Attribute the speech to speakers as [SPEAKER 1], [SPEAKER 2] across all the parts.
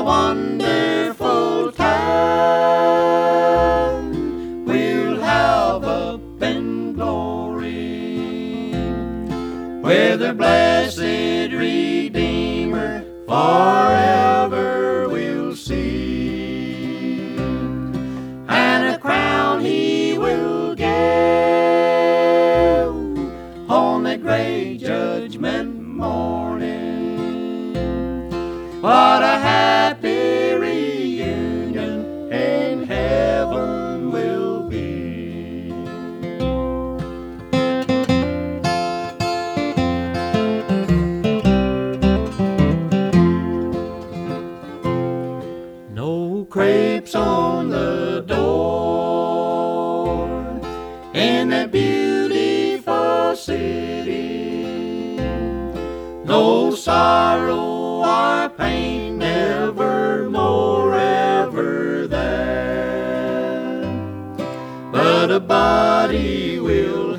[SPEAKER 1] a wonderful time we'll have up in glory, where the blessed Redeemer forever we'll see, and a crown he will give on the great judgment morning. What a happy reunion in heaven will be. No crepes on the door in that beautiful city, no sorrow or pain, never more ever there, but a body we'll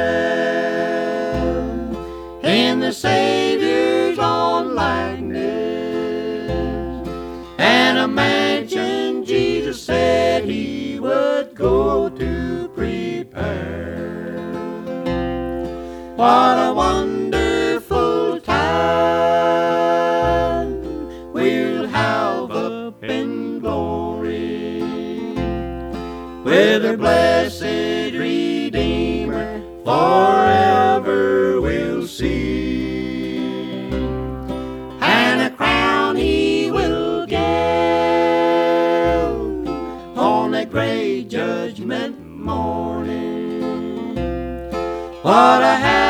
[SPEAKER 1] have in the Savior's own likeness, and a mansion Jesus said he would go to prepare. What a wonderful time we'll have up in glory, with the blessed Redeemer forever we'll see, and a crown he will give on that great judgment morning. What a